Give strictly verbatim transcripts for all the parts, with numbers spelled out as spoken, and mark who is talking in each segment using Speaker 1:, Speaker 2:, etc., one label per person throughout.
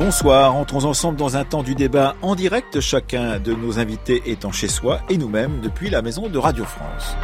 Speaker 1: Bonsoir, entrons ensemble dans un temps du débat en direct, chacun de nos invités étant chez soi et nous-mêmes depuis la maison de Radio France.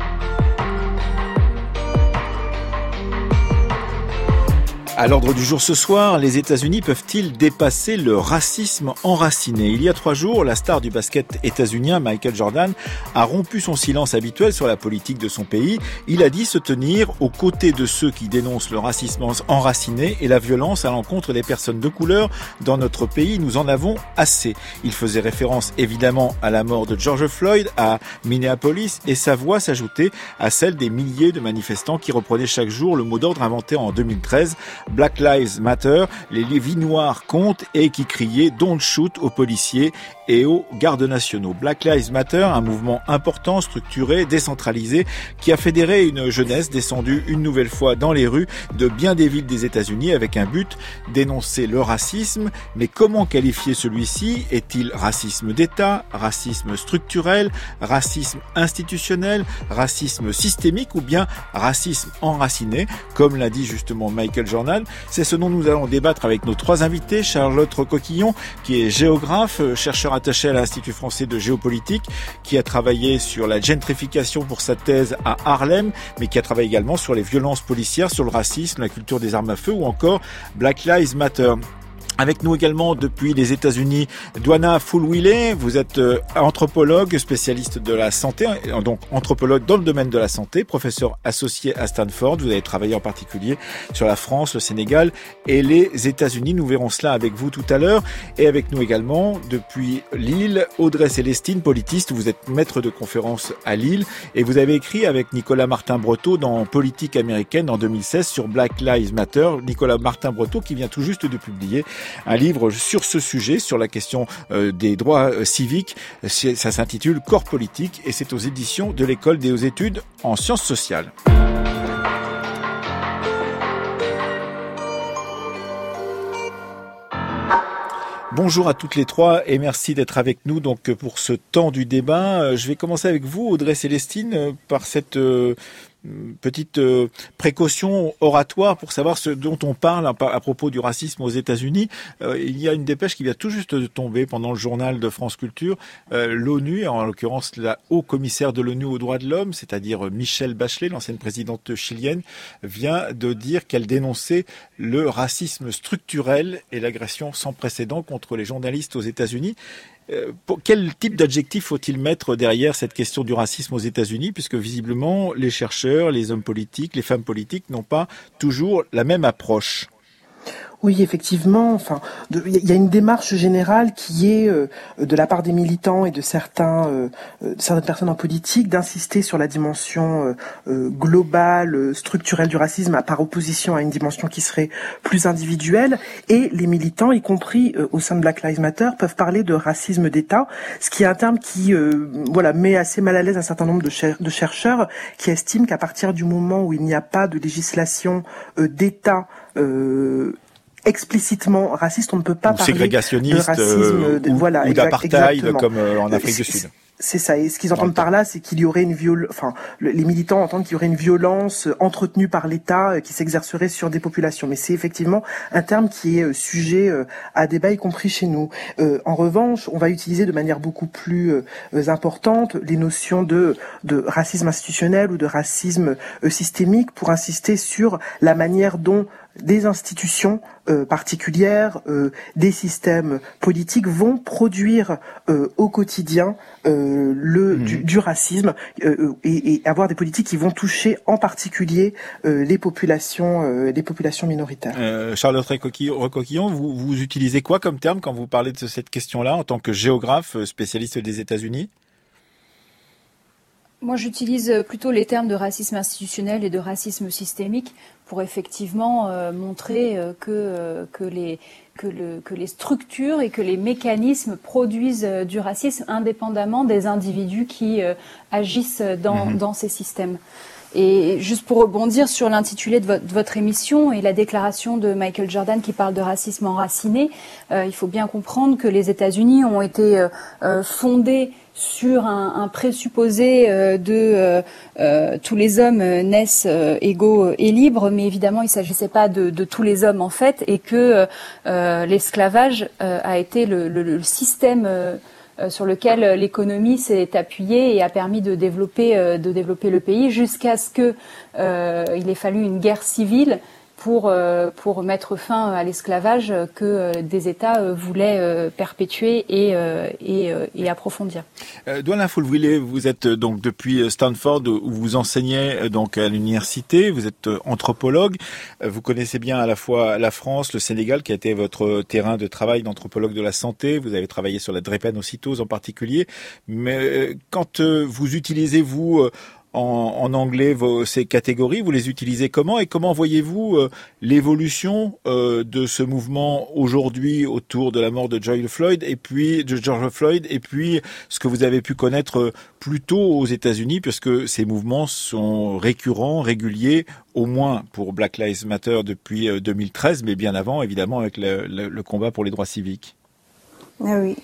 Speaker 1: À l'ordre du jour ce soir, les États-Unis peuvent-ils dépasser le racisme enraciné ? Il y a trois jours, la star du basket états-unien Michael Jordan a rompu son silence habituel sur la politique de son pays. Il a dit se tenir aux côtés de ceux qui dénoncent le racisme enraciné et la violence à l'encontre des personnes de couleur dans notre pays. Nous en avons assez. Il faisait référence évidemment à la mort de George Floyd à Minneapolis et sa voix s'ajoutait à celle des milliers de manifestants qui reprenaient chaque jour le mot d'ordre inventé en deux mille treize. Black Lives Matter, les vies noires comptent et qui criaient « Don't shoot » aux policiers et aux gardes nationaux. Black Lives Matter, un mouvement important, structuré, décentralisé, qui a fédéré une jeunesse descendue une nouvelle fois dans les rues de bien des villes des États-Unis avec un but, dénoncer le racisme. Mais comment qualifier celui-ci ? Est-il racisme d'État, racisme structurel, racisme institutionnel, racisme systémique ou bien racisme enraciné, comme l'a dit justement Michael Jordan? C'est ce dont nous allons débattre avec nos trois invités. Charlotte Recoquillon, qui est géographe, chercheur attaché à l'Institut français de géopolitique, qui a travaillé sur la gentrification pour sa thèse à Harlem, mais qui a travaillé également sur les violences policières, sur le racisme, la culture des armes à feu ou encore Black Lives Matter. Avec nous également depuis les États-Unis, Dwana Fulwile, vous êtes anthropologue, spécialiste de la santé, donc anthropologue dans le domaine de la santé, professeur associé à Stanford. Vous avez travaillé en particulier sur la France, le Sénégal et les États-Unis. Nous verrons cela avec vous tout à l'heure. Et avec nous également depuis Lille, Audrey Célestine, politiste. Vous êtes maître de conférence à Lille et vous avez écrit avec Nicolas Martin-Breteau dans Politique américaine en deux mille seize sur Black Lives Matter. Nicolas Martin-Breteau qui vient tout juste de publier un livre sur ce sujet, sur la question euh, des droits euh, civiques. Ça s'intitule Corps politique et c'est aux éditions de l'École des hautes études en sciences sociales. Bonjour à toutes les trois et merci d'être avec nous donc pour ce temps du débat. Je vais commencer avec vous, Audrey Célestine, par cette euh, petite euh, précaution oratoire pour savoir ce dont on parle à, à propos du racisme aux États-Unis. Euh, il y a une dépêche qui vient tout juste de tomber pendant le journal de France Culture. Euh, L'ONU, en l'occurrence la haut-commissaire de l'ONU aux droits de l'homme, c'est-à-dire Michelle Bachelet, l'ancienne présidente chilienne, vient de dire qu'elle dénonçait le racisme structurel et l'agression sans précédent contre les journalistes aux États-Unis. Euh, pour, quel type d'adjectif faut-il mettre derrière cette question du racisme aux États-Unis, puisque visiblement les chercheurs, les hommes politiques, les femmes politiques n'ont pas toujours la même approche?
Speaker 2: Oui, effectivement. Enfin, il y a une démarche générale qui est euh, de la part des militants et de certains, euh, de certaines personnes en politique d'insister sur la dimension euh, euh, globale, structurelle du racisme, par opposition à une dimension qui serait plus individuelle. Et les militants, y compris euh, au sein de Black Lives Matter, peuvent parler de racisme d'État, ce qui est un terme qui, euh, voilà, met assez mal à l'aise un certain nombre de, cher- de chercheurs qui estiment qu'à partir du moment où il n'y a pas de législation euh, d'État euh, explicitement raciste, on ne peut pas
Speaker 1: ou
Speaker 2: parler
Speaker 1: ségrégationniste,
Speaker 2: de racisme,
Speaker 1: euh,
Speaker 2: de,
Speaker 1: ou,
Speaker 2: voilà,
Speaker 1: ou d'apartheid
Speaker 2: exactement.
Speaker 1: comme euh, en Afrique du Sud.
Speaker 2: C'est ça. Et ce qu'ils entendent par là, c'est qu'il y aurait une viol, enfin, le, les militants entendent qu'il y aurait une violence entretenue par l'État euh, qui s'exercerait sur des populations. Mais c'est effectivement un terme qui est euh, sujet euh, à débat, y compris chez nous. Euh, en revanche, on va utiliser de manière beaucoup plus euh, importante les notions de, de racisme institutionnel ou de racisme euh, systémique pour insister sur la manière dont des institutions euh, particulières, euh, des systèmes politiques vont produire euh, au quotidien euh, le mmh. du, du racisme euh, et, et avoir des politiques qui vont toucher en particulier euh, les populations, euh, les populations minoritaires.
Speaker 1: Euh, Charlotte Recoquillon, vous, vous utilisez quoi comme terme quand vous parlez de cette question-là en tant que géographe spécialiste des États-Unis ?
Speaker 3: Moi, j'utilise plutôt les termes de racisme institutionnel et de racisme systémique pour effectivement euh, montrer euh, que, euh, que, les, que, le, que les structures et que les mécanismes produisent euh, du racisme indépendamment des individus qui euh, agissent dans, mmh. dans ces systèmes. Et juste pour rebondir sur l'intitulé de votre, de votre émission et la déclaration de Michael Jordan qui parle de racisme enraciné, euh, il faut bien comprendre que les États-Unis ont été euh, fondés sur un, un présupposé euh, de euh, euh, tous les hommes naissent euh, égaux et libres, mais évidemment il ne s'agissait pas de, de tous les hommes en fait, et que euh, l'esclavage euh, a été le, le, le système euh, sur lequel l'économie s'est appuyée et a permis de développer, euh, de développer le pays jusqu'à ce que euh, il ait fallu une guerre civile pour euh, pour mettre fin à l'esclavage que euh, des États euh, voulaient euh, perpétuer et euh, et, euh, et approfondir.
Speaker 1: Euh, Dwalin Fulvile, vous êtes euh, donc depuis Stanford où vous enseignez euh, donc à l'université, vous êtes euh, anthropologue, euh, vous connaissez bien à la fois la France, le Sénégal qui a été votre terrain de travail d'anthropologue de la santé, vous avez travaillé sur la drépanocytose en particulier, mais euh, quand euh, vous utilisez vous euh, En, en anglais, vos, ces catégories, vous les utilisez comment et comment voyez-vous euh, l'évolution euh, de ce mouvement aujourd'hui autour de la mort de George Floyd et puis de George Floyd et puis ce que vous avez pu connaître plus tôt aux États-Unis, puisque ces mouvements sont récurrents, réguliers, au moins pour Black Lives Matter depuis deux mille treize, mais bien avant, évidemment, avec le, le, le combat pour les droits civiques.
Speaker 4: Ah oui,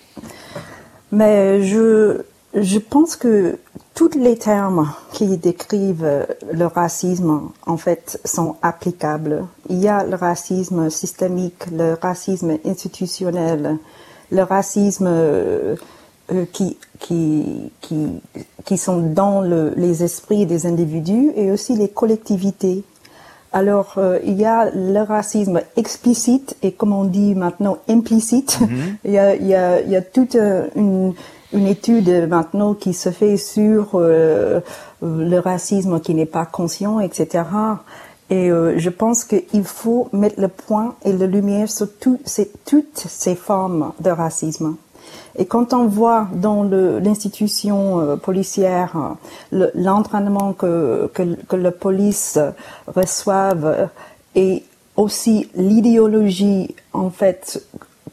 Speaker 4: mais je je pense que tous les termes qui décrivent le racisme, en fait, sont applicables. Il y a le racisme systémique, le racisme institutionnel, le racisme euh, qui, qui, qui, qui sont dans le, les esprits des individus et aussi les collectivités. Alors, euh, il y a le racisme explicite et, comme on dit maintenant, implicite. Mm-hmm. il, y a, il, y a, il y a toute une... une étude maintenant qui se fait sur euh, le racisme qui n'est pas conscient, et cetera. Et euh, je pense qu'il faut mettre le point et la lumière sur tout, ces, toutes ces formes de racisme. Et quand on voit dans le, l'institution euh, policière le, l'entraînement que, que, que la police reçoive et aussi l'idéologie, en fait,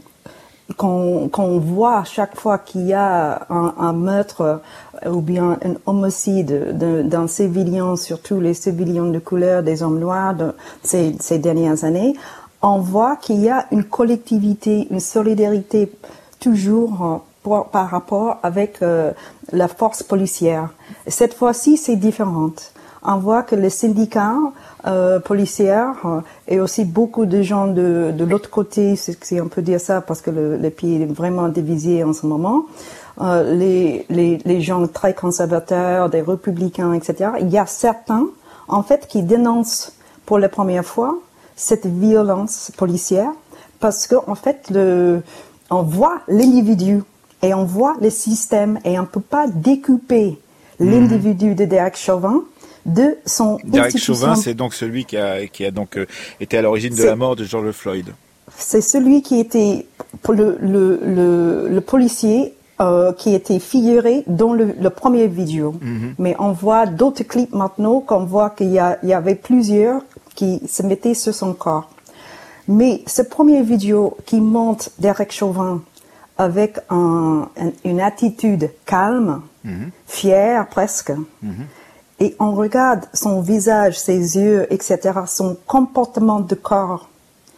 Speaker 4: Qu'on, qu'on voit chaque fois qu'il y a un, un meurtre ou bien un homicide de, d'un civilien, surtout les civiliens de couleur, des hommes noirs de ces, ces dernières années, on voit qu'il y a une collectivité, une solidarité toujours pour, par rapport avec euh, la force policière. Cette fois-ci, c'est différent. On voit que les syndicats euh, policiers euh, et aussi beaucoup de gens de, de l'autre côté, si on peut dire ça, parce que le, le pays est vraiment divisé en ce moment, euh, les, les, les gens très conservateurs, des républicains, et cetera. Il y a certains, en fait, qui dénoncent pour la première fois cette violence policière parce que, en fait, le, on voit l'individu et on voit le système et on ne peut pas découper mmh. l'individu de Derek Chauvin de son
Speaker 1: Derek
Speaker 4: institution.
Speaker 1: Chauvin, c'est donc celui qui a, qui a donc euh, été à l'origine de
Speaker 4: c'est,
Speaker 1: la mort de George Floyd.
Speaker 4: C'est celui qui était le, le, le, le policier euh, qui était figuré dans le, le premier vidéo. Mm-hmm. Mais on voit d'autres clips maintenant qu'on voit qu'il y, a, il y avait plusieurs qui se mettaient sur son corps. Mais ce premier vidéo qui montre Derek Chauvin avec un, un, une attitude calme, mm-hmm. fière presque, mm-hmm. et on regarde son visage, ses yeux, et cetera, son comportement de corps,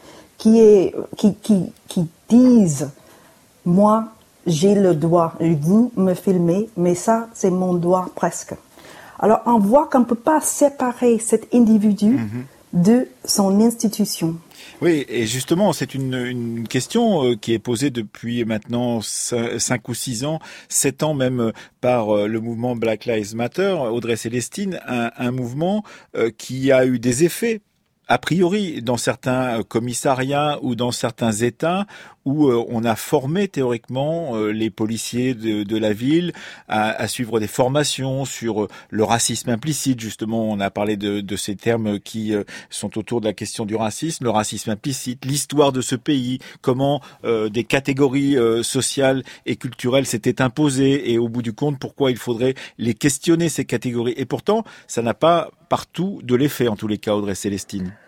Speaker 4: qui est, qui, qui, qui disent, moi, j'ai le doigt, vous me filmez, mais ça, c'est mon doigt presque. Alors, on voit qu'on ne peut pas séparer cet individu mm-hmm. de son institution.
Speaker 1: Oui, et justement, c'est une, une question euh, qui est posée depuis maintenant cinq ou six ans, sept ans même, par euh, le mouvement Black Lives Matter, Audrey Célestine, un, un mouvement euh, qui a eu des effets a priori dans certains commissariats ou dans certains États où euh, on a formé théoriquement euh, les policiers de, de la ville à, à suivre des formations sur euh, le racisme implicite. Justement, on a parlé de, de ces termes qui euh, sont autour de la question du racisme, le racisme implicite, l'histoire de ce pays, comment euh, des catégories euh, sociales et culturelles s'étaient imposées et au bout du compte, pourquoi il faudrait les questionner, ces catégories. Et pourtant, ça n'a pas partout de l'effet, en tous les cas, Audrey Célestine.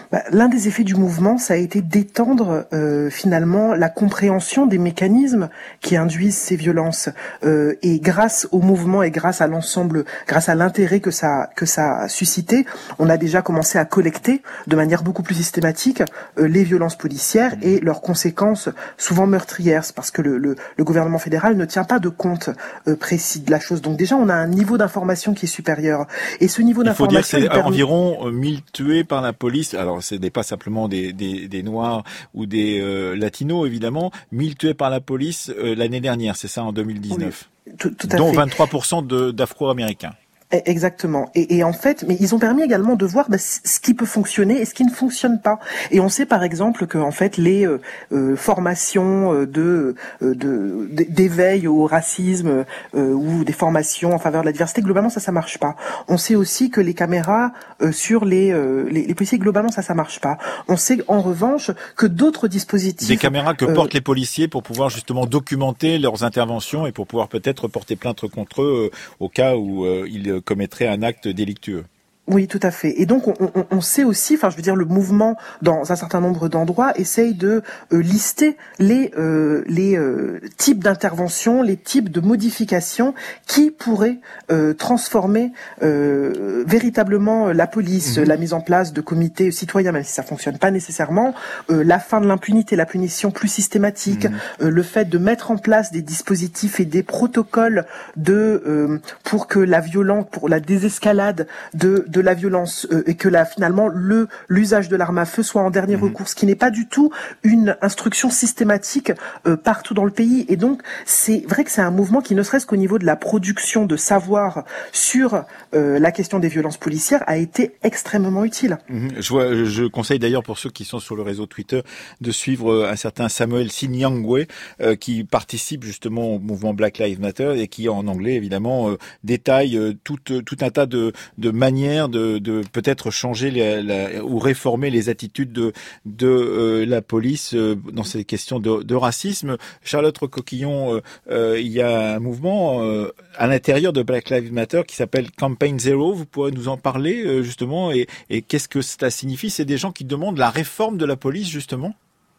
Speaker 2: Bah, l'un des effets du mouvement, ça a été d'étendre euh, finalement la compréhension des mécanismes qui induisent ces violences. Euh, et grâce au mouvement et grâce à l'ensemble, grâce à l'intérêt que ça que ça a suscité, on a déjà commencé à collecter de manière beaucoup plus systématique euh, les violences policières et leurs conséquences souvent meurtrières, parce que le, le, le gouvernement fédéral ne tient pas de compte euh, précis de la chose. Donc déjà, on a un niveau d'information qui est supérieur. Et ce niveau d'information,
Speaker 1: il faut dire que c'est
Speaker 2: permet...
Speaker 1: environ mille tués par la police. Alors ce n'est pas simplement des, des, des Noirs ou des euh, Latinos, évidemment. mille tués par la police euh, l'année dernière, c'est ça, en deux mille dix-neuf.
Speaker 2: Oui, tout, tout à
Speaker 1: dont
Speaker 2: fait.
Speaker 1: vingt-trois pour cent de, d'Afro-Américains.
Speaker 2: Exactement. Et, et en fait, mais ils ont permis également de voir bah, ce qui peut fonctionner et ce qui ne fonctionne pas. Et on sait par exemple que en fait les euh, euh, formations de, euh, de d'éveil au racisme euh, ou des formations en faveur de la diversité, globalement ça ça marche pas. On sait aussi que les caméras euh, sur les, euh, les les policiers, globalement ça ça marche pas. On sait en revanche que d'autres dispositifs,
Speaker 1: des caméras que
Speaker 2: euh,
Speaker 1: portent les policiers pour pouvoir justement documenter leurs interventions et pour pouvoir peut-être porter plainte contre eux euh, au cas où euh, ils commettrait un acte délictueux.
Speaker 2: Oui, tout à fait. Et donc, on, on, on sait aussi, enfin, je veux dire, le mouvement, dans un certain nombre d'endroits, essaye de euh, lister les euh, les euh, types d'interventions, les types de modifications qui pourraient euh, transformer euh, véritablement la police, mmh. la mise en place de comités citoyens, même si ça fonctionne pas nécessairement, euh, la fin de l'impunité, la punition plus systématique, mmh. euh, le fait de mettre en place des dispositifs et des protocoles de euh, pour que la violence, pour la désescalade de, de de la violence euh, et que là finalement le l'usage de l'arme à feu soit en dernier mmh. recours, ce qui n'est pas du tout une instruction systématique euh, partout dans le pays. Et donc c'est vrai que c'est un mouvement qui, ne serait-ce qu'au niveau de la production de savoir sur euh, la question des violences policières, a été extrêmement utile.
Speaker 1: Mmh. Je, vois, je conseille d'ailleurs pour ceux qui sont sur le réseau Twitter de suivre un certain Samuel Sinyangwe euh, qui participe justement au mouvement Black Lives Matter et qui en anglais évidemment euh, détaille euh, tout, tout un tas de, de manières de, de peut-être changer la, la, ou réformer les attitudes de, de euh, la police euh, dans ces questions de, de racisme. Charlotte Recoquillon, euh, euh, il y a un mouvement euh, à l'intérieur de Black Lives Matter qui s'appelle Campaign Zero. Vous pourrez nous en parler euh, justement et, et qu'est-ce que cela signifie? C'est des gens qui demandent la réforme de la police justement?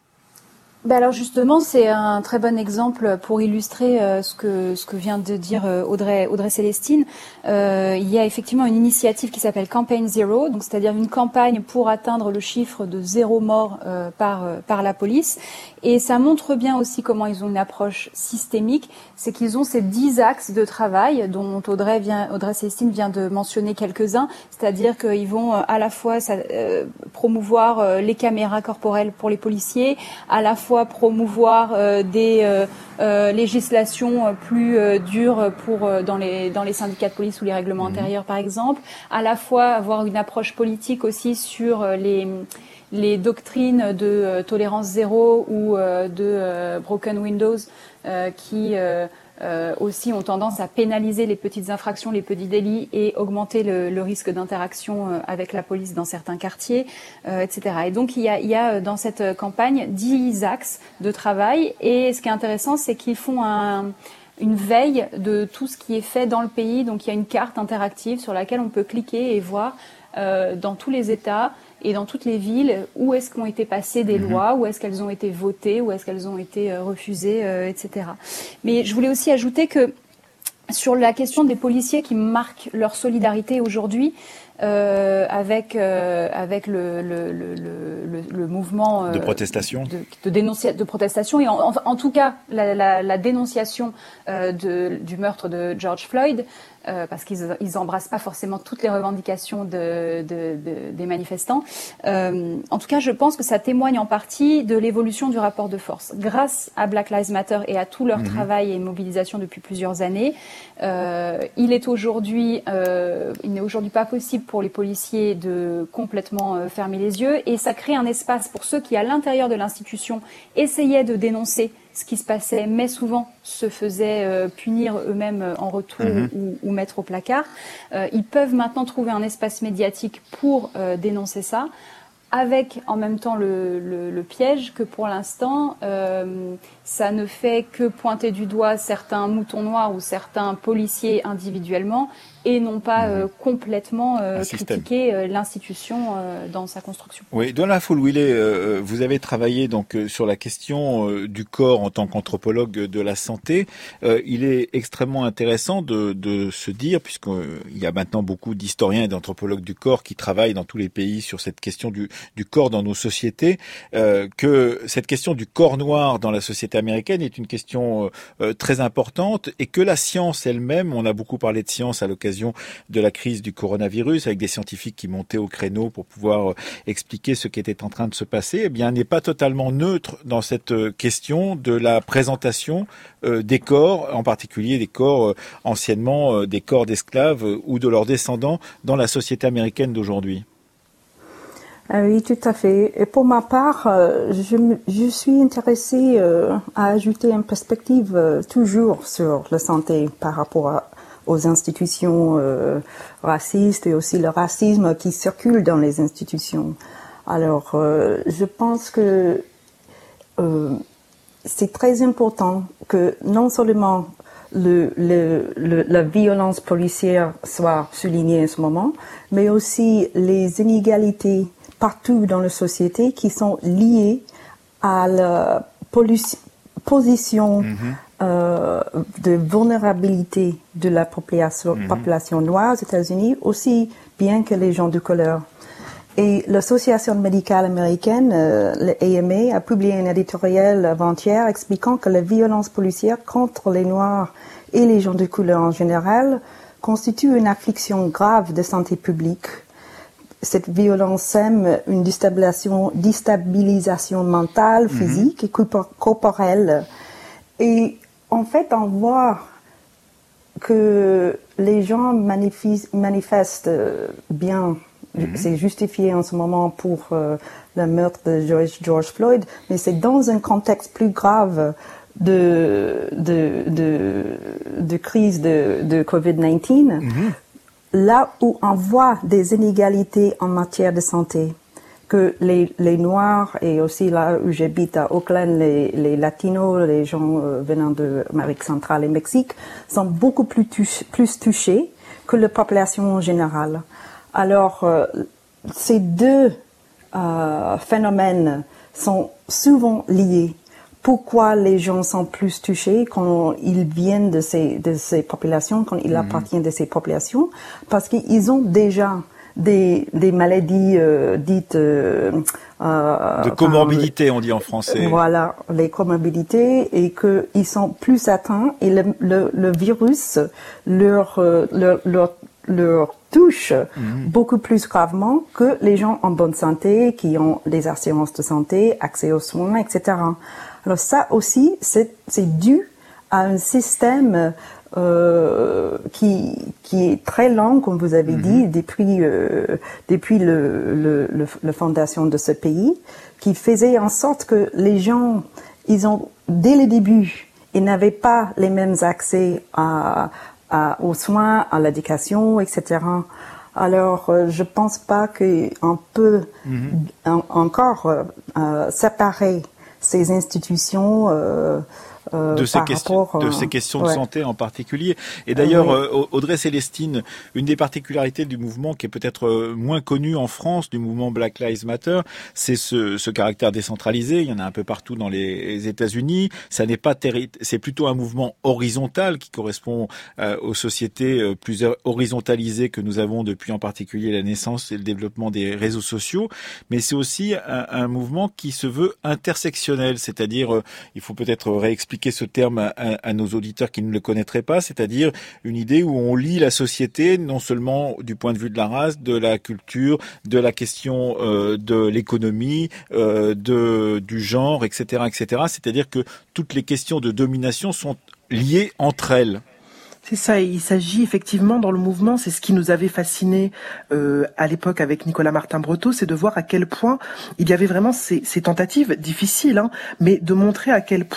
Speaker 3: Ben alors justement, c'est un très bon exemple pour illustrer euh, ce que ce que vient de dire euh, Audrey Audrey Célestine. Euh, il y a effectivement une initiative qui s'appelle Campaign Zero, donc c'est-à-dire une campagne pour atteindre le chiffre de zéro mort euh, par euh, par la police. Et ça montre bien aussi comment ils ont une approche systémique. C'est qu'ils ont ces dix axes de travail dont Audrey vient Audrey Célestine vient de mentionner quelques-uns. C'est-à-dire qu'ils vont à la fois ça, euh, promouvoir euh, les caméras corporelles pour les policiers, à la fois promouvoir euh, des euh, euh, législations plus euh, dures pour euh, dans les dans les syndicats de police ou les règlements mmh. intérieurs par exemple, à la fois avoir une approche politique aussi sur euh, les les doctrines de euh, tolérance zéro ou euh, de euh, broken windows euh, qui euh, Euh, aussi ont tendance à pénaliser les petites infractions, les petits délits et augmenter le, le risque d'interaction euh, avec la police dans certains quartiers, euh, et cetera. Et donc il y a, il y a dans cette campagne dix axes de travail et ce qui est intéressant, c'est qu'ils font un, une veille de tout ce qui est fait dans le pays. Donc il y a une carte interactive sur laquelle on peut cliquer et voir euh, dans tous les États et dans toutes les villes, où est-ce qu'ont été passées des mmh. lois, où est-ce qu'elles ont été votées, où est-ce qu'elles ont été euh, refusées, euh, et cetera. Mais je voulais aussi ajouter que sur la question des policiers qui marquent leur solidarité aujourd'hui, euh, avec euh, avec le le le le, le mouvement euh,
Speaker 1: de protestation,
Speaker 3: de, de dénonciation, de protestation, et en, en, en tout cas la, la, la dénonciation euh, de, du meurtre de George Floyd. Euh, parce qu'ils ils embrassent pas forcément toutes les revendications de, de, de, des manifestants. Euh, en tout cas, je pense que ça témoigne en partie de l'évolution du rapport de force. Grâce à Black Lives Matter et à tout leur mmh. travail et mobilisation depuis plusieurs années, euh, il est aujourd'hui, euh, il n'est aujourd'hui pas possible pour les policiers de complètement euh, fermer les yeux, et ça crée un espace pour ceux qui, à l'intérieur de l'institution, essayaient de dénoncer ce qui se passait, mais souvent se faisaient euh, punir eux-mêmes en retour mmh. ou, ou mettre au placard. Euh, ils peuvent maintenant trouver un espace médiatique pour euh, dénoncer ça, avec en même temps le, le, le piège que pour l'instant, euh, ça ne fait que pointer du doigt certains moutons noirs ou certains policiers individuellement, et non pas euh,
Speaker 1: mmh.
Speaker 3: complètement euh, critiquer euh, l'institution euh, dans sa construction.
Speaker 1: Oui, Donna Fulwiley, euh, vous avez travaillé donc euh, sur la question euh, du corps en tant qu'anthropologue de la santé. Euh, il est extrêmement intéressant de, de se dire, puisqu'il euh, y a maintenant beaucoup d'historiens et d'anthropologues du corps qui travaillent dans tous les pays sur cette question du, du corps dans nos sociétés, euh, que cette question du corps noir dans la société américaine est une question euh, très importante et que la science elle-même, on a beaucoup parlé de science à l'occasion de la crise du coronavirus avec des scientifiques qui montaient au créneau pour pouvoir expliquer ce qui était en train de se passer, eh bien, n'est pas totalement neutre dans cette question de la présentation euh, des corps, en particulier des corps euh, anciennement euh, des corps d'esclaves euh, ou de leurs descendants dans la société américaine d'aujourd'hui.
Speaker 4: Ah oui, tout à fait. Et pour ma part, euh, je, je suis intéressée euh, à ajouter une perspective euh, toujours sur la santé par rapport à, aux institutions euh, racistes et aussi le racisme qui circule dans les institutions. Alors, euh, je pense que euh, c'est très important que non seulement le, le, le, la violence policière soit soulignée en ce moment, mais aussi les inégalités partout dans la société qui sont liées à la position mm-hmm. euh, de vulnérabilité de la population, mm-hmm. population noire aux États-Unis, aussi bien que les gens de couleur. Et l'Association médicale américaine, euh, le A M A, a publié un éditorial avant-hier expliquant que la violence policière contre les Noirs et les gens de couleur en général constitue une affliction grave de santé publique. Cette violence sème une déstabilisation, déstabilisation mentale, physique mm-hmm. et corporelle. Et en fait, on voit que les gens manifestent, manifestent bien. Mm-hmm. C'est justifié en ce moment pour euh, le meurtre de George, George Floyd, mais c'est dans un contexte plus grave de, de, de, de crise de, de covid dix-neuf. Mm-hmm. Là où on voit des inégalités en matière de santé, que les, les Noirs et aussi là où j'habite à Oakland, les, les Latinos, les gens euh, venant de Amérique centrale et Mexique, sont beaucoup plus, touch, plus touchés que la population en général. Alors, euh, ces deux euh, phénomènes sont souvent liés. Pourquoi les gens sont plus touchés quand ils viennent de ces, de ces populations, quand ils mmh. appartiennent de ces populations? Parce qu'ils ont déjà des, des maladies euh, dites... Euh, euh,
Speaker 1: de comorbidité, on dit en français.
Speaker 4: Voilà, les comorbidités, et qu'ils sont plus atteints, et le, le, le virus leur, leur, leur, leur touche mmh. beaucoup plus gravement que les gens en bonne santé, qui ont des assurances de santé, accès aux soins, et cetera. Alors ça aussi, c'est, c'est dû à un système euh, qui, qui est très lent, comme vous avez mmh. dit, depuis, euh, depuis le, le, le, la fondation de ce pays, qui faisait en sorte que les gens, ils ont, dès le début, ils n'avaient pas les mêmes accès à, à, aux soins, à l'éducation, et cetera. Alors, euh, je pense pas qu'on peut mmh. en, encore euh, séparer ces institutions euh, euh,
Speaker 1: de, ces questions,
Speaker 4: rapport, euh,
Speaker 1: de ces questions
Speaker 4: ouais.
Speaker 1: de santé en particulier. Et d'ailleurs,
Speaker 4: euh, oui.
Speaker 1: euh, Audrey Célestine, une des particularités du mouvement qui est peut-être moins connue en France, du mouvement Black Lives Matter, c'est ce, ce caractère décentralisé. Il y en a un peu partout dans les États-Unis. Ça n'est pas terri- c'est plutôt un mouvement horizontal qui correspond euh, aux sociétés euh, plus horizontalisées que nous avons depuis en particulier la naissance et le développement des réseaux sociaux. Mais c'est aussi un, un mouvement qui se veut intersectionnel, c'est-à-dire, euh, il faut peut-être réexpliquer ce terme à, à, à nos auditeurs qui ne le connaîtraient pas, c'est-à-dire une idée où on lit la société non seulement du point de vue de la race, de la culture, de la question euh, de l'économie, euh, de du genre, et cetera, et cetera. C'est-à-dire que toutes les questions de domination sont liées entre elles.
Speaker 2: C'est ça, il s'agit effectivement dans le mouvement, c'est ce qui nous avait fasciné euh, à l'époque avec Nicolas Martin-Breteau, c'est de voir à quel point il y avait vraiment ces, ces tentatives difficiles, hein, mais de montrer à quel point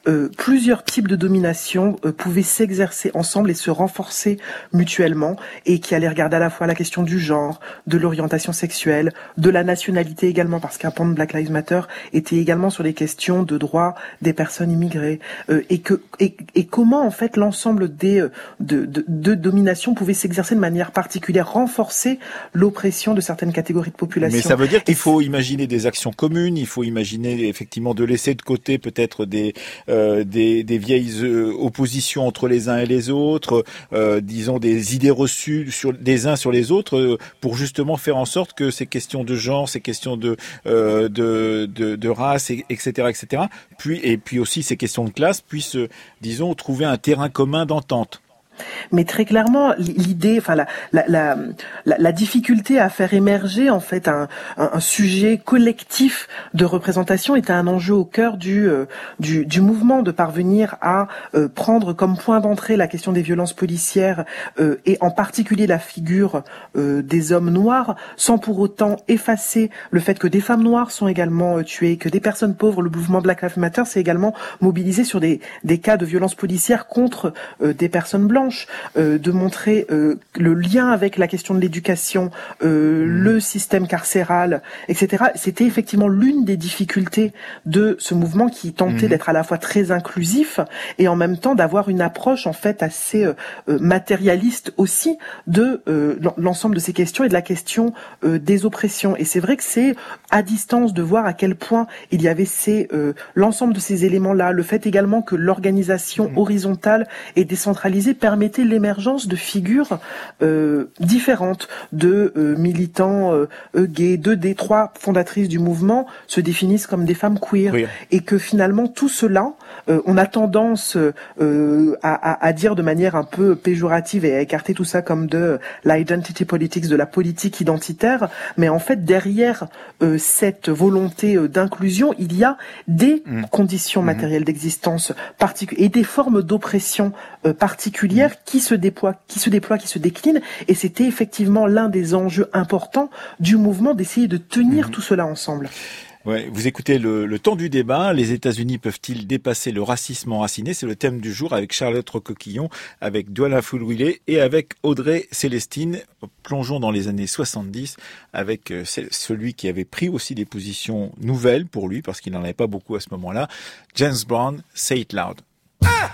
Speaker 2: euh, plusieurs types de domination euh, pouvaient s'exercer ensemble et se renforcer mutuellement, et qui allait regarder à la fois la question du genre, de l'orientation sexuelle, de la nationalité également, parce qu'un pan de Black Lives Matter était également sur les questions de droits des personnes immigrées, euh, et que et, et comment en fait l'ensemble des euh, de, de, de domination pouvait s'exercer de manière particulière, renforcer l'oppression de certaines catégories de population.
Speaker 1: Mais ça veut dire qu'il faut imaginer des actions communes, il faut imaginer effectivement de laisser de côté peut-être des euh, des, des vieilles euh, oppositions entre les uns et les autres, euh, disons des idées reçues sur des uns sur les autres, euh, pour justement faire en sorte que ces questions de genre, ces questions de euh, de, de de race, et, etc., et cetera. Puis et puis aussi ces questions de classe puissent, euh, disons, trouver un terrain commun d'entente.
Speaker 2: Mais très clairement, l'idée, enfin la, la, la, la, la difficulté à faire émerger en fait un, un, un sujet collectif de représentation était un enjeu au cœur du, euh, du, du mouvement, de parvenir à euh, prendre comme point d'entrée la question des violences policières euh, et en particulier la figure euh, des hommes noirs, sans pour autant effacer le fait que des femmes noires sont également euh, tuées, que des personnes pauvres. Le mouvement Black Lives Matter s'est également mobilisé sur des, des cas de violences policières contre euh, des personnes blanches. Euh, de montrer euh, le lien avec la question de l'éducation, euh, mmh. le système carcéral, et cetera. C'était effectivement l'une des difficultés de ce mouvement qui tentait mmh. d'être à la fois très inclusif et en même temps d'avoir une approche en fait assez euh, matérialiste aussi de euh, l'ensemble de ces questions et de la question euh, des oppressions. Et c'est vrai que c'est à distance de voir à quel point il y avait ces euh, l'ensemble de ces éléments-là, le fait également que l'organisation mmh. horizontale et décentralisée permettait l'émergence de figures euh, différentes, de euh, militants euh, gays. Deux des trois fondatrices du mouvement se définissent comme des femmes queer, oui. Et que finalement tout cela, euh, on a tendance euh, à, à, à dire de manière un peu péjorative et à écarter tout ça comme de l'identity politics, de la politique identitaire, mais en fait derrière euh, cette volonté euh, d'inclusion, il y a des mmh. conditions matérielles mmh. d'existence particulières et des formes d'oppression euh, particulières mmh. qui se déploient, qui se déploient, qui se déclinent, et c'était effectivement l'un des enjeux importants du mouvement d'essayer de tenir mmh. tout cela ensemble.
Speaker 1: Ouais, vous écoutez le, le temps du débat. Les États-Unis peuvent-ils dépasser le racisme enraciné? C'est le thème du jour avec Charlotte Recoquillon, avec Douala Fulwile et avec Audrey Célestine. Plongeons dans les années soixante-dix avec celui qui avait pris aussi des positions nouvelles pour lui, parce qu'il n'en avait pas beaucoup à ce moment-là. James Brown, Say It Loud. Ah!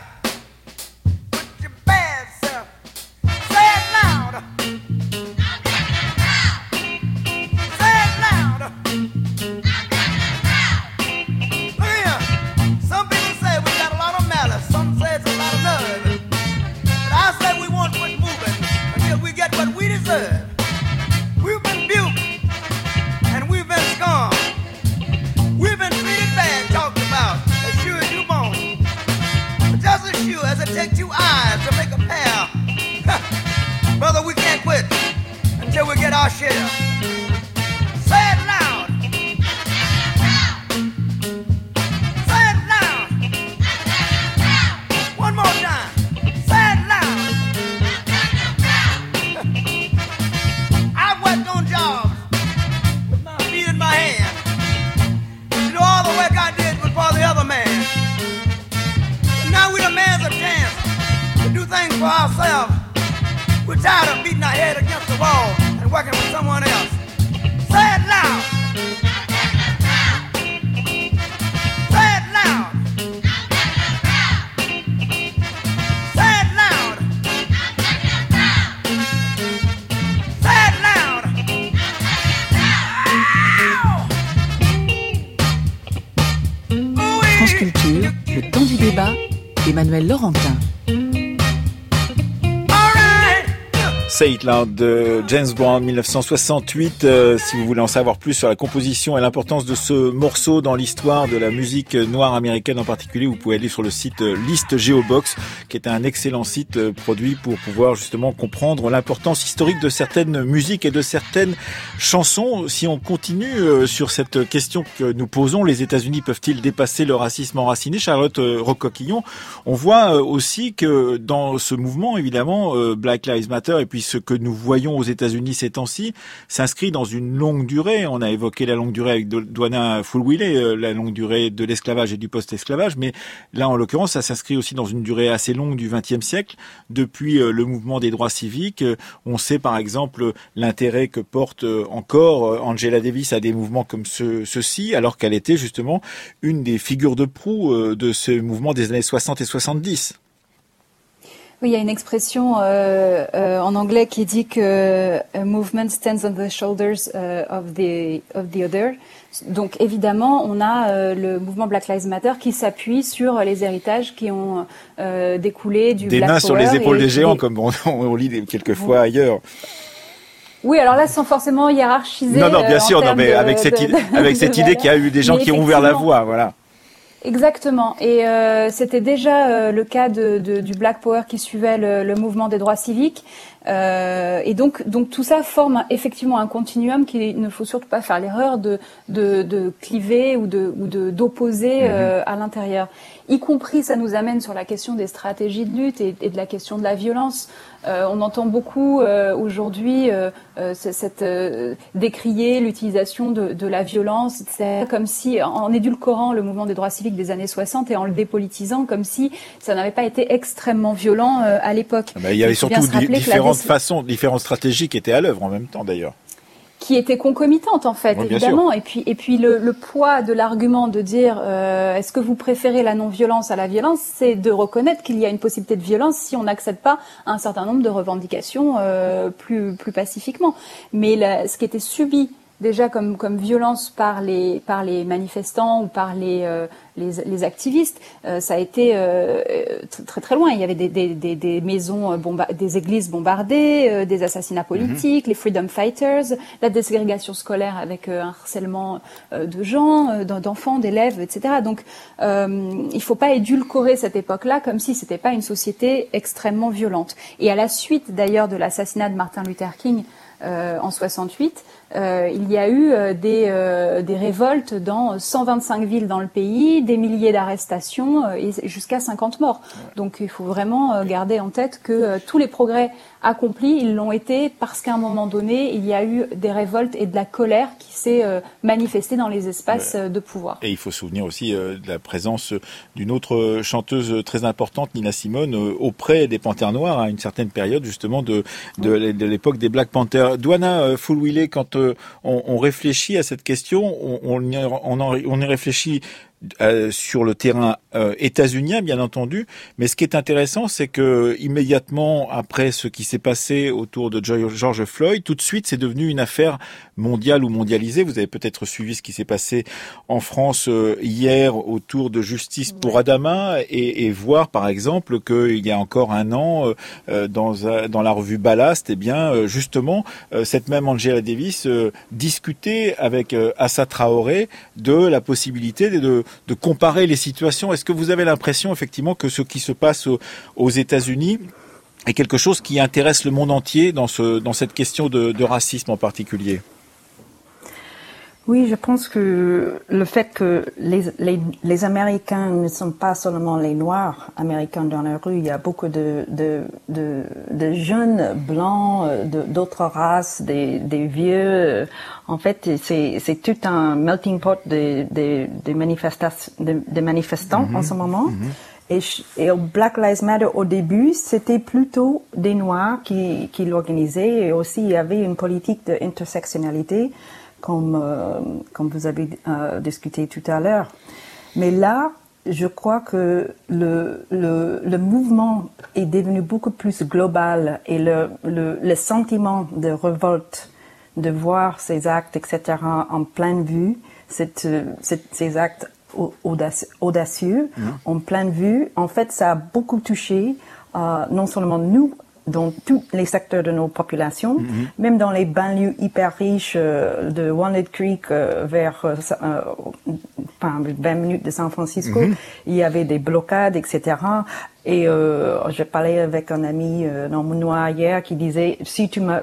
Speaker 5: We've been buked and we've been scorned. We've been treated bad, talked about as sure as you born. But just as sure as it takes two eyes to make a pair, brother, we can't quit until we get our share. Say it loud. Say it loud. One more time. Say it loud. I've worked on jobs with my feet in my hand. You know, all the work I did was for the other man. But now we demand a chance to do things for ourselves. We're tired of beating our head against the wall and working with someone else. Say it loud. Say it loud. Say it loud. Say it loud.
Speaker 6: France Culture, le temps du débat, Emmanuel Laurentin.
Speaker 1: Say It Loud de James Brown, mille neuf cent soixante-huit. Euh, si vous voulez en savoir plus sur la composition et l'importance de ce morceau dans l'histoire de la musique noire américaine en particulier, vous pouvez aller sur le site List Geobox, qui est un excellent site produit pour pouvoir justement comprendre l'importance historique de certaines musiques et de certaines chansons. Si on continue sur cette question que nous posons, les États-Unis peuvent-ils dépasser le racisme enraciné? Charlotte Recoquillon, on voit aussi que dans ce mouvement, évidemment, Black Lives Matter et puis ce que nous voyons aux États-Unis ces temps-ci s'inscrit dans une longue durée. On a évoqué la longue durée avec Dwana Fulwile, la longue durée de l'esclavage et du post-esclavage, mais là, en l'occurrence, ça s'inscrit aussi dans une durée assez longue du vingtième siècle. Depuis le mouvement des droits civiques, on sait par exemple l'intérêt que porte encore Angela Davis à des mouvements comme ce, ceux-ci, alors qu'elle était justement une des figures de proue de ce mouvement des années soixante et soixante-dix.
Speaker 3: Oui, il y a une expression euh, euh, en anglais qui dit que a movement stands on the shoulders uh, of the of the other. Donc évidemment, on a euh, le mouvement Black Lives Matter qui s'appuie sur les héritages qui ont euh, découlé du
Speaker 1: des
Speaker 3: Black
Speaker 1: mains
Speaker 3: Power
Speaker 1: sur les épaules
Speaker 3: et,
Speaker 1: des géants,
Speaker 3: et,
Speaker 1: comme on, on lit quelquefois ailleurs.
Speaker 3: Oui, alors là, sans forcément hiérarchiser.
Speaker 1: Non, non, bien
Speaker 3: euh,
Speaker 1: sûr, non, mais
Speaker 3: de,
Speaker 1: avec cette,
Speaker 3: de,
Speaker 1: idée, avec cette idée qu'il y a eu des gens qui ont ouvert la voie, voilà.
Speaker 3: Exactement. Et euh, c'était déjà euh, le cas de, de, du Black Power qui suivait le, le mouvement des droits civiques. Euh, et donc, donc tout ça forme effectivement un continuum qu'il ne faut surtout pas faire l'erreur de, de, de cliver ou de, ou de d'opposer euh, à l'intérieur. Y compris, ça nous amène sur la question des stratégies de lutte et, et de la question de la violence. Euh, on entend beaucoup euh, aujourd'hui euh, euh, cette euh, décrier l'utilisation de, de la violence. C'est comme si, en édulcorant le mouvement des droits civiques des années soixante et en le dépolitisant, comme si ça n'avait pas été extrêmement violent euh, à l'époque.
Speaker 1: Ben, il y avait surtout di- différentes façons, différentes stratégies qui étaient à l'œuvre en même temps d'ailleurs.
Speaker 3: Qui étaient concomitantes en fait, oui, évidemment. Et puis, et puis le, le poids de l'argument de dire euh, est-ce que vous préférez la non-violence à la violence, c'est de reconnaître qu'il y a une possibilité de violence si on n'accède pas à un certain nombre de revendications euh, plus, plus pacifiquement. Mais la, ce qui était subi déjà comme, comme violence par les, par les manifestants ou par les, euh, les, les activistes, euh, ça a été euh, très très loin. Il y avait des, des, des, des maisons, bomba- des églises bombardées, euh, des assassinats politiques, mm-hmm. les freedom fighters, la déségrégation scolaire avec euh, un harcèlement euh, de gens, euh, d'enfants, d'élèves, et cetera. Donc euh, il ne faut pas édulcorer cette époque-là comme si c'était pas une société extrêmement violente. Et à la suite d'ailleurs de l'assassinat de Martin Luther King euh, en soixante-huit, Euh, il y a eu euh, des, euh, des révoltes dans cent vingt-cinq villes dans le pays, des milliers d'arrestations euh, et jusqu'à cinquante morts. Donc il faut vraiment euh, garder en tête que euh, tous les progrès accomplis, ils l'ont été parce qu'à un moment donné, il y a eu des révoltes et de la colère qui s'est euh, manifestée dans les espaces euh, de pouvoir.
Speaker 1: Et il faut se souvenir aussi euh, de la présence d'une autre chanteuse très importante, Nina Simone, euh, auprès des Panthères Noirs à une certaine période justement de, de, oui. de l'époque des Black Panthers. Dwana euh, Fulwile, quand On, on réfléchit à cette question, on, on, y, on, en, on y réfléchit euh, sur le terrain euh, états-unien, bien entendu, mais ce qui est intéressant, c'est que immédiatement après ce qui s'est passé autour de George Floyd, tout de suite, c'est devenu une affaire mondiale ou mondialisée. Vous avez peut-être suivi ce qui s'est passé en France euh, hier autour de Justice pour ouais. Adama et, et voir, par exemple, qu'il y a encore un an, euh, dans, dans la revue Ballast, eh bien, euh, justement, euh, cette même Angela Davis euh, discutait avec euh, Assa Traoré de la possibilité de de comparer les situations. Est-ce que vous avez l'impression effectivement que ce qui se passe aux, aux États-Unis est quelque chose qui intéresse le monde entier dans ce dans cette question de, de racisme en particulier?
Speaker 4: Oui, je pense que le fait que les, les, les Américains ne sont pas seulement les Noirs américains dans la rue, il y a beaucoup de, de, de, de jeunes blancs, de, d'autres races, des, des vieux. En fait, c'est, c'est tout un melting pot de, de, de, manifestas, de, de manifestants mm-hmm. en ce moment. Mm-hmm. Et, et au Black Lives Matter, au début, c'était plutôt des Noirs qui, qui l'organisaient. Et aussi, il y avait une politique d'intersectionnalité, comme, euh, comme vous avez euh, discuté tout à l'heure. Mais là, je crois que le, le, le mouvement est devenu beaucoup plus global et le, le, le sentiment de révolte, de voir ces actes, et cetera, en pleine vue, cette, cette, ces actes audacieux, audacieux mmh. en pleine vue, en fait, ça a beaucoup touché euh, non seulement nous, dans tous les secteurs de nos populations, mm-hmm. même dans les banlieues hyper riches euh, de Walnut Creek euh, vers euh, euh, enfin, vingt minutes de San Francisco, mm-hmm. il y avait des blocades, et cetera. Et euh, j'ai parlé avec un ami euh, dans mon noir hier qui disait si tu me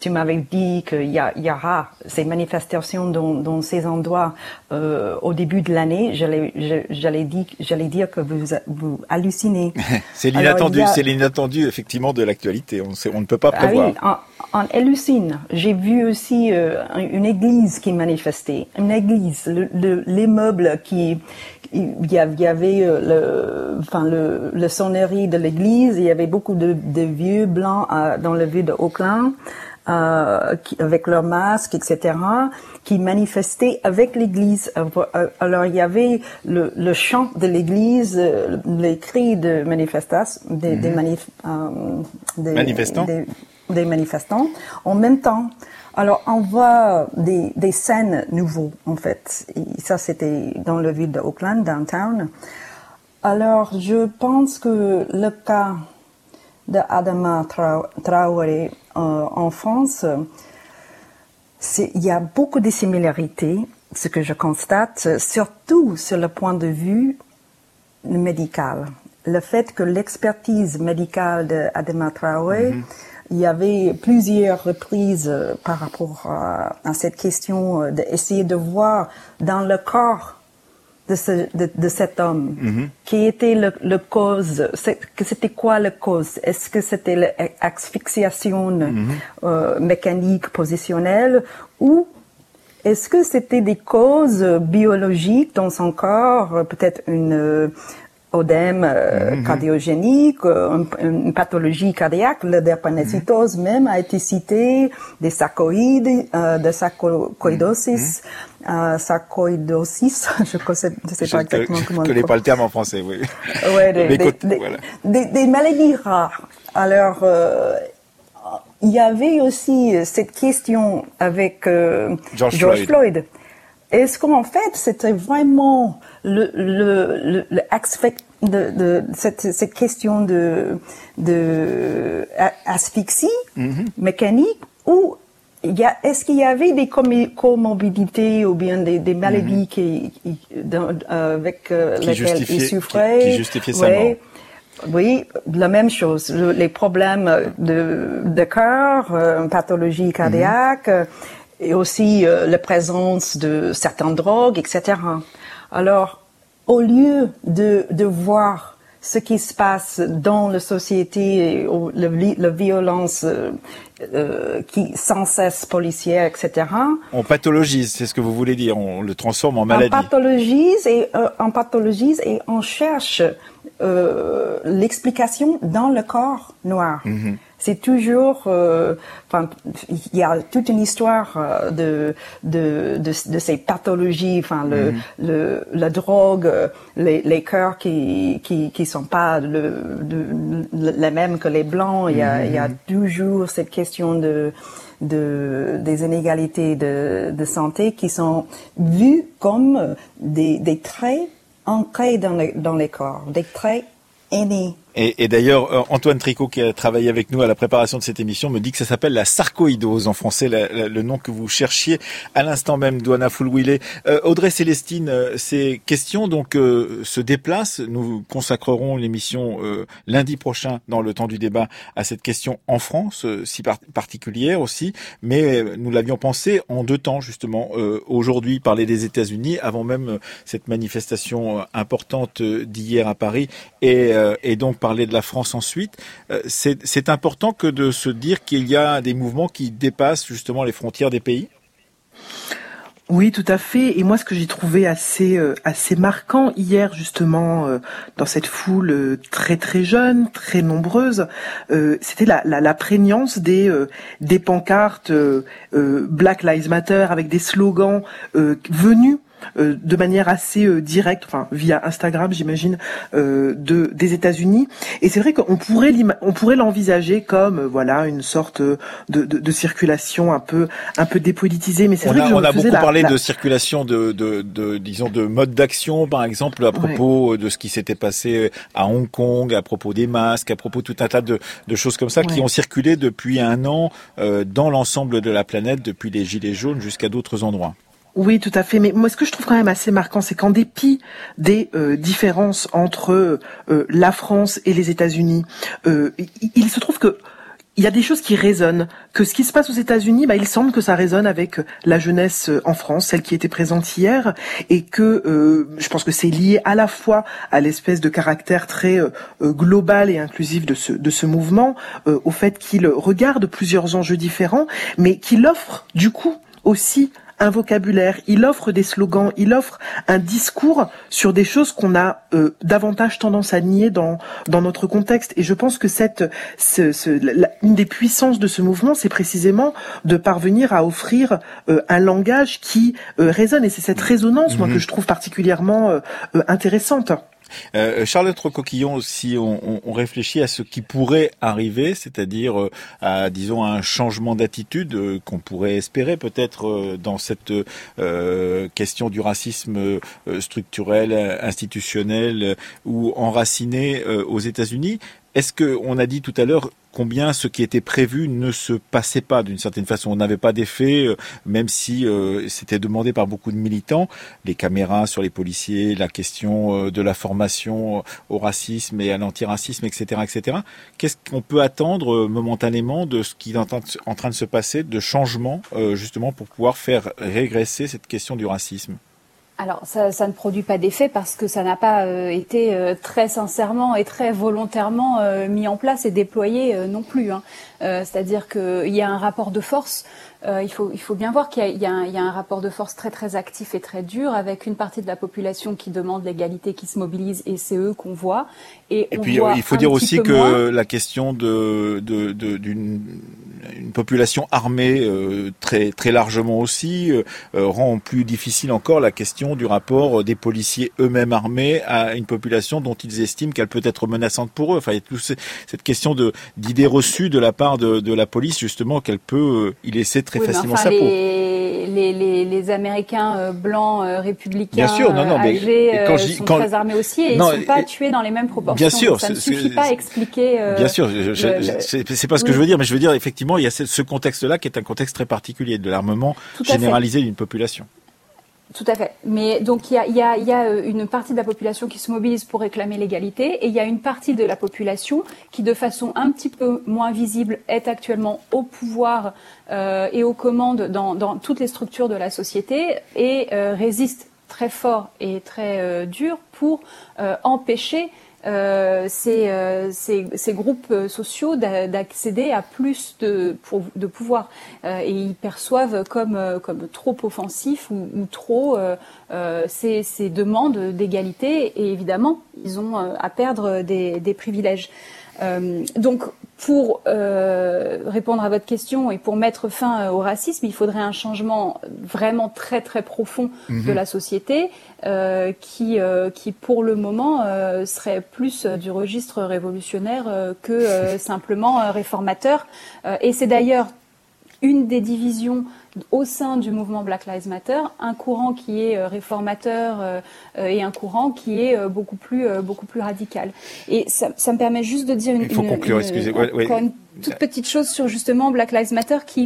Speaker 4: tu m'avais dit qu'il y, y aura ces manifestations dans, dans ces endroits euh, au début de l'année, j'allais, j'allais, dire, j'allais dire que vous, vous hallucinez.
Speaker 1: C'est l'inattendu, a... c'est l'inattendu effectivement de l'actualité. On, sait, on ne peut pas prévoir.
Speaker 4: Ah oui, on, on hallucine. J'ai vu aussi euh, une église qui manifestait, une église, le, le, l'immeuble qui il y avait le, enfin le, le sonnerie de l'église. Il y avait beaucoup de, de vieux blancs euh, dans la ville de Auckland. Euh, qui, avec leurs masques, et cetera, qui manifestaient avec l'Église. Alors il y avait le, le chant de l'Église, les cris de manifestation, des, mm-hmm. des, manif, euh, des
Speaker 1: manifestants,
Speaker 4: des, des manifestants, en même temps. Alors on voit des, des scènes nouveaux en fait. Et ça c'était dans la ville de Auckland, downtown. Alors je pense que le cas de Adama Traoré euh, en France, c'est, il y a beaucoup de similarités, ce que je constate, surtout sur le point de vue médical. Le fait que l'expertise médicale d'Adama Traoré, mm-hmm. il y avait plusieurs reprises euh, par rapport à, à cette question euh, d'essayer de voir dans le corps de, ce, de, de cet homme, mm-hmm. qui était le, le cause, c'est, que c'était quoi le cause? Est-ce que c'était l'asphyxiation mm-hmm. euh, mécanique positionnelle ou est-ce que c'était des causes biologiques dans son corps, peut-être une euh, odème euh, mm-hmm. cardiogénique, une, une pathologie cardiaque, le drépanocytose mm-hmm. même a été cité, des sarcoïdes, euh, de sarcoïdosis, mm-hmm. euh, sarcoïdosis, je ne sais, je sais
Speaker 1: je
Speaker 4: pas exactement
Speaker 1: te,
Speaker 4: comment.
Speaker 1: Je ne connais pas le terme en français, oui.
Speaker 4: Ouais, des, des,
Speaker 1: côtés,
Speaker 4: des,
Speaker 1: voilà.
Speaker 4: des, des maladies rares. Alors, euh, il y avait aussi cette question avec euh,
Speaker 1: George,
Speaker 4: George Floyd.
Speaker 1: Floyd.
Speaker 4: Est-ce qu'en fait, c'était vraiment le, le, le, le aspect de, de cette, cette question de, de asphyxie mm-hmm. mécanique ou il y a, est-ce qu'il y avait des comorbidités ou bien des, des maladies mm-hmm. qui, qui, dans, avec euh,
Speaker 1: qui
Speaker 4: lesquelles il souffrait?
Speaker 1: Qui, qui justifiaient sa mort.
Speaker 4: Oui, la même chose. Le, les problèmes de, de cœur, euh, pathologie cardiaque, mm-hmm. et aussi euh, la présence de certaines drogues, et cetera. Alors, au lieu de, de voir ce qui se passe dans la société, la, la violence euh, euh, qui sans cesse policière, et cetera.
Speaker 1: On pathologise, c'est ce que vous voulez dire. On le transforme en maladie.
Speaker 4: On pathologise et euh, on pathologise et on cherche euh, l'explication dans le corps noir. Mm-hmm. C'est toujours, euh, enfin, il y a toute une histoire euh, de, de de de ces pathologies, enfin le mm-hmm. le la drogue, les les cœurs qui qui qui sont pas le, le, le les mêmes que les blancs. Il y a mm-hmm. il y a toujours cette question de de des inégalités de de santé qui sont vues comme des des traits ancrés dans les dans les corps, des traits innés.
Speaker 1: Et, et d'ailleurs, Antoine Tricot, qui a travaillé avec nous à la préparation de cette émission, me dit que ça s'appelle la sarcoïdose en français, la, la, le nom que vous cherchiez à l'instant même, Douana Fulwile. Euh, Audrey Célestine, euh, ces questions donc euh, se déplacent. Nous consacrerons l'émission euh, lundi prochain dans le temps du débat à cette question en France, euh, si par- particulière aussi. Mais euh, nous l'avions pensé en deux temps justement. Euh, aujourd'hui, parler des États-Unis, avant même euh, cette manifestation euh, importante euh, d'hier à Paris, et, euh, et donc parler de la France ensuite. Euh, c'est, c'est important que de se dire qu'il y a des mouvements qui dépassent justement les frontières des pays.
Speaker 2: Oui, tout à fait. Et moi, ce que j'ai trouvé assez euh, assez marquant hier, justement, euh, dans cette foule euh, très très jeune, très nombreuse, euh, c'était la, la, la prégnance des euh, des pancartes euh, euh, Black Lives Matter avec des slogans euh, venus Euh, de manière assez euh, directe, enfin via Instagram, j'imagine, euh, de des États-Unis. Et c'est vrai qu'on pourrait on pourrait l'envisager comme euh, voilà une sorte de, de, de circulation un peu un peu dépolitisée. Mais c'est
Speaker 1: on
Speaker 2: vrai
Speaker 1: a,
Speaker 2: que
Speaker 1: on a beaucoup
Speaker 2: la,
Speaker 1: parlé
Speaker 2: la...
Speaker 1: de circulation de, de, de disons de mode d'action, par exemple à propos ouais. de ce qui s'était passé à Hong Kong, à propos des masques, à propos de tout un tas de, de choses comme ça ouais. qui ont circulé depuis un an euh, dans l'ensemble de la planète, depuis les gilets jaunes jusqu'à d'autres endroits.
Speaker 2: Oui, tout à fait. Mais moi, ce que je trouve quand même assez marquant, c'est qu'en dépit des euh, différences entre euh, la France et les États-Unis, euh, il, il se trouve que il y a des choses qui résonnent, que ce qui se passe aux États-Unis, bah, il semble que ça résonne avec la jeunesse en France, celle qui était présente hier, et que euh, je pense que c'est lié à la fois à l'espèce de caractère très euh, global et inclusif de ce de ce mouvement, euh, au fait qu'il regarde plusieurs enjeux différents, mais qu'il offre du coup aussi un vocabulaire, il offre des slogans, il offre un discours sur des choses qu'on a euh, davantage tendance à nier dans dans notre contexte. Et je pense que cette ce, ce, la, une des puissances de ce mouvement, c'est précisément de parvenir à offrir euh, un langage qui euh, résonne. Et c'est cette résonance, mmh. moi, que je trouve particulièrement euh, euh, intéressante.
Speaker 1: Euh, Charlotte Recoquillon, si on, on, on réfléchit à ce qui pourrait arriver, c'est-à-dire euh, à, disons, à un changement d'attitude euh, qu'on pourrait espérer peut-être euh, dans cette euh, question du racisme euh, structurel, institutionnel euh, ou enraciné euh, aux États-Unis, est-ce que on a dit tout à l'heure combien ce qui était prévu ne se passait pas d'une certaine façon? On n'avait pas d'effet, euh, même si euh, c'était demandé par beaucoup de militants, les caméras sur les policiers, la question euh, de la formation au racisme et à l'antiracisme, et cetera, et cetera. Qu'est-ce qu'on peut attendre euh, momentanément de ce qui est en train de, en train de se passer, de changement, euh, justement, pour pouvoir faire régresser cette question du racisme?
Speaker 3: Alors, ça, ça ne produit pas d'effet parce que ça n'a pas euh, été euh, très sincèrement et très volontairement euh, mis en place et déployé euh, non plus. Hein. Euh, c'est-à-dire qu'il y a un rapport de force. Euh, il faut, il faut bien voir qu'il y a, il y a, un, il y a un rapport de force très très actif et très dur avec une partie de la population qui demande l'égalité, qui se mobilise, et c'est eux qu'on voit. Et,
Speaker 1: et
Speaker 3: on
Speaker 1: puis
Speaker 3: voit
Speaker 1: il faut dire aussi que
Speaker 3: moins.
Speaker 1: La question de, de, de d'une une population armée euh, très très largement aussi euh, rend plus difficile encore la question du rapport des policiers eux-mêmes armés à une population dont ils estiment qu'elle peut être menaçante pour eux. Enfin, il y a tout ce, cette question de d'idées reçues de la part de, de la police, justement, qu'elle peut euh, y laisser très
Speaker 3: oui,
Speaker 1: facilement
Speaker 3: enfin,
Speaker 1: sa
Speaker 3: les,
Speaker 1: peau.
Speaker 3: Les, les, les Américains euh, blancs euh, républicains
Speaker 1: bien sûr, non, non, mais,
Speaker 3: âgés euh,
Speaker 1: je,
Speaker 3: sont
Speaker 1: quand,
Speaker 3: très armés aussi et
Speaker 1: non,
Speaker 3: ils ne sont pas
Speaker 1: et,
Speaker 3: tués dans les mêmes proportions.
Speaker 1: Bien sûr,
Speaker 3: donc ça ne suffit pas à expliquer. Euh,
Speaker 1: bien sûr, je, je,
Speaker 3: le,
Speaker 1: je, c'est, c'est pas ce que
Speaker 3: oui.
Speaker 1: je veux dire, mais je veux dire effectivement, il y a ce, ce contexte-là qui est un contexte très particulier de l'armement généralisé d'une population.
Speaker 3: Tout à fait. Mais donc il y a, il y a, il y a une partie de la population qui se mobilise pour réclamer l'égalité et il y a une partie de la population qui, de façon un petit peu moins visible, est actuellement au pouvoir euh, et aux commandes dans, dans toutes les structures de la société et euh, résiste très fort et très euh, dur pour euh, empêcher Euh, ces, euh, ces, ces groupes sociaux d'accéder à plus de, de pouvoir euh, et ils perçoivent comme, comme trop offensifs ou, ou trop euh, euh, ces, ces demandes d'égalité et évidemment ils ont à perdre des, des privilèges. Euh, donc pour euh, répondre à votre question et pour mettre fin au racisme, il faudrait un changement vraiment très très profond mmh. de la société euh, qui, euh, qui pour le moment euh, serait plus du registre révolutionnaire euh, que euh, simplement euh, réformateur. Euh, et c'est d'ailleurs une des divisions au sein du mouvement Black Lives Matter, un courant qui est euh, réformateur euh, et un courant qui est euh, beaucoup plus euh, beaucoup plus radical. Et ça, ça me permet juste de dire une,
Speaker 1: Il faut
Speaker 3: une,
Speaker 1: conclure,
Speaker 3: une,
Speaker 1: excusez,
Speaker 3: encore
Speaker 1: ouais, ouais.
Speaker 3: une toute petite chose sur justement Black Lives Matter qui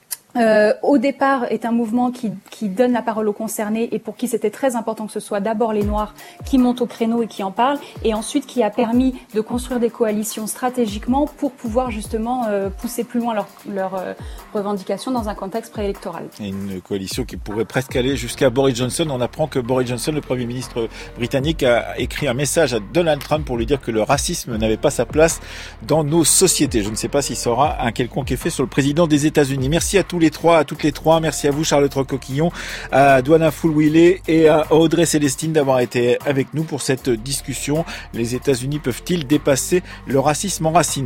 Speaker 3: Euh, au départ est un mouvement qui, qui donne la parole aux concernés et pour qui c'était très important que ce soit d'abord les Noirs qui montent au créneau et qui en parlent et ensuite qui a permis de construire des coalitions stratégiquement pour pouvoir justement euh, pousser plus loin leurs leur, euh, revendications dans un contexte préélectoral.
Speaker 1: Et une coalition qui pourrait presque aller jusqu'à Boris Johnson. On apprend que Boris Johnson, le Premier ministre britannique, a écrit un message à Donald Trump pour lui dire que le racisme n'avait pas sa place dans nos sociétés. Je ne sais pas si ça aura un quelconque effet sur le président des États-Unis. Merci à tous les trois, à toutes les trois. Merci à vous, Charlotte Recoquillon, à Douana Fulwile et à Audrey Célestine d'avoir été avec nous pour cette discussion. Les États-Unis peuvent-ils dépasser le racisme enraciné ?